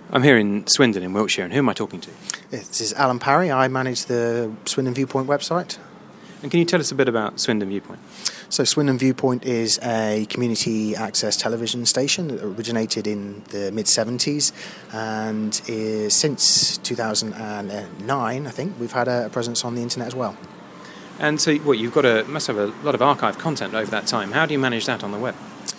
I'm here in Swindon in Wiltshire, and who am I talking to? This is Alan Parry. I manage the Swindon Viewpoint website. And can you tell us a bit about Swindon Viewpoint? So Swindon Viewpoint is a community access television station that originated in the mid-70s and is, since 2009, I think, we've had a presence on the internet as well. And so must have a lot of archive content over that time. How do you manage that on the web?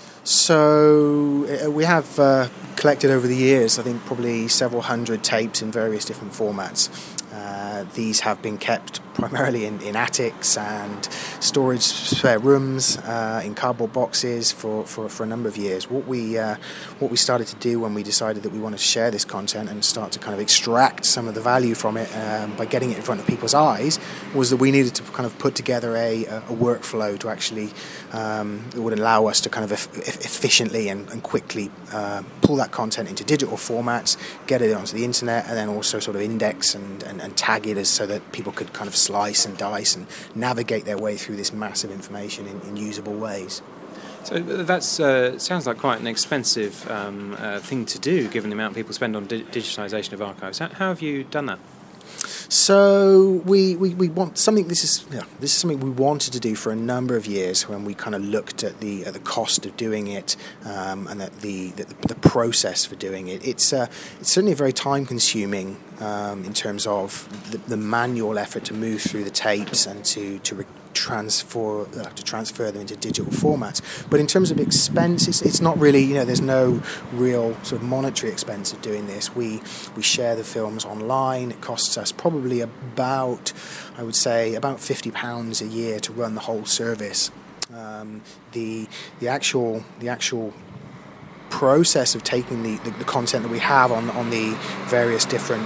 So we have collected over the years, I think, probably several hundred tapes in various different formats. These have been kept primarily in attics and storage spare rooms, in cardboard boxes for a number of years. What we started to do when we decided that we wanted to share this content and start to kind of extract some of the value from it by getting it in front of people's eyes was that we needed to kind of put together a workflow to actually that would allow us to kind of efficiently and quickly pull that content into digital formats, get it onto the internet, and then also sort of index and tag it so that people could kind of slice and dice and navigate their way through this massive information in usable ways. So that sounds like quite an expensive thing to do, given the amount people spend on digitisation of archives. How have you done that? So we want something. This is something we wanted to do for a number of years when we kind of looked at the cost of doing it and at the process for doing it. It's certainly very time consuming in terms of the manual effort to move through the tapes and to transfer them into digital formats. But in terms of expense, it's not really, there's no real sort of monetary expense of doing this. We share the films online. It costs us probably about £50 a year to run the whole service. The actual process of taking the content that we have on the various different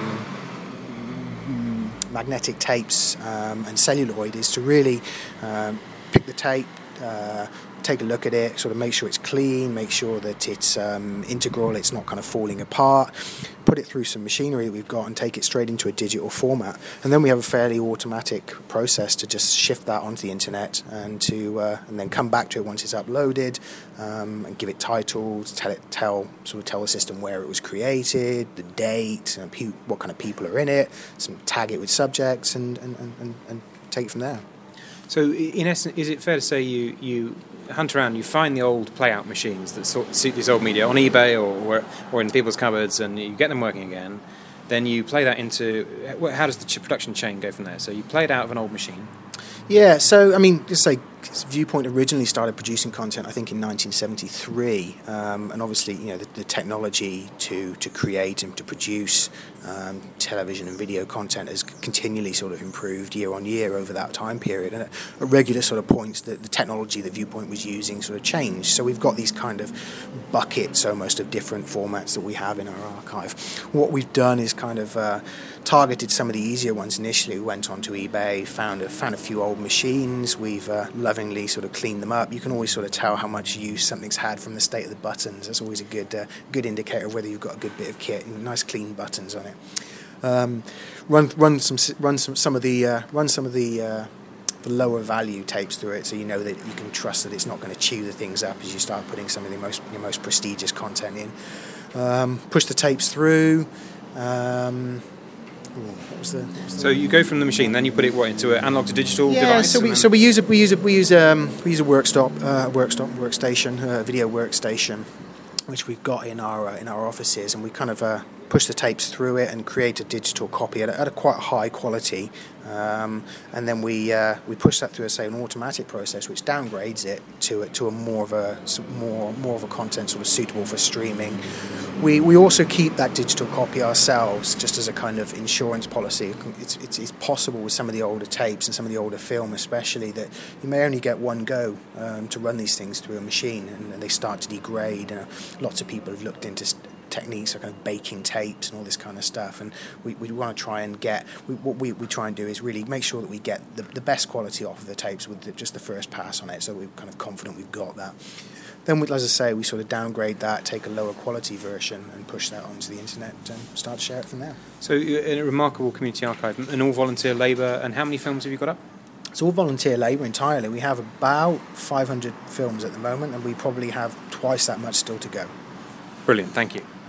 magnetic tapes and celluloid is to really pick the tape, take a look at it, sort of make sure it's clean, make sure that it's integral, it's not kind of falling apart, put it through some machinery that we've got and take it straight into a digital format. And then we have a fairly automatic process to just shift that onto the internet and then come back to it once it's uploaded and give it titles, tell the system where it was created, the date, what kind of people are in it, tag it with subjects and take it from there. So in essence, is it fair to say you hunt around, you find the old play-out machines that suit this old media on eBay or in people's cupboards, and you get them working again, then you play that into... How does the production chain go from there? So you play it out of an old machine. Yeah, so, just say Viewpoint originally started producing content, I think, in 1973, and obviously, the technology to create and to produce television and video content has continually sort of improved year on year over that time period, and at regular sort of points, the technology that Viewpoint was using sort of changed. So we've got these kind of buckets almost of different formats that we have in our archive. What we've done is kind of targeted some of the easier ones initially. We went onto eBay, found a few old machines. We've lovingly sort of cleaned them up. You can always sort of tell how much use something's had from the state of the buttons. That's always a good indicator of whether you've got a good bit of kit. Nice clean buttons on it. Run some of the lower value tapes through it, so you know that you can trust that it's not going to chew the things up as you start putting some of your most prestigious content in. Push the tapes through. So you go from the machine, then you put it into an analog to digital device. So we use a workstation, video workstation, which we've got in our offices, and we kind of push the tapes through it and create a digital copy at a quite high quality, and then we push that through an automatic process which downgrades it to a more of a content sort of suitable for streaming. We also keep that digital copy ourselves, just as a kind of insurance policy. It's possible with some of the older tapes and some of the older film especially that you may only get one go to run these things through a machine, and they start to degrade. Lots of people have looked into techniques like kind of baking tapes and all this kind of stuff, and we want to try and what we try and do is really make sure that we get the best quality off of the tapes with just the first pass on it, so we're kind of confident we've got that. Then, as I say, we sort of downgrade that, take a lower quality version and push that onto the internet and start to share it from there. So a remarkable community archive, and all volunteer labour. And how many films have you got up? It's all volunteer labour entirely. We have about 500 films at the moment, and we probably have twice that much still to go. Brilliant, thank you.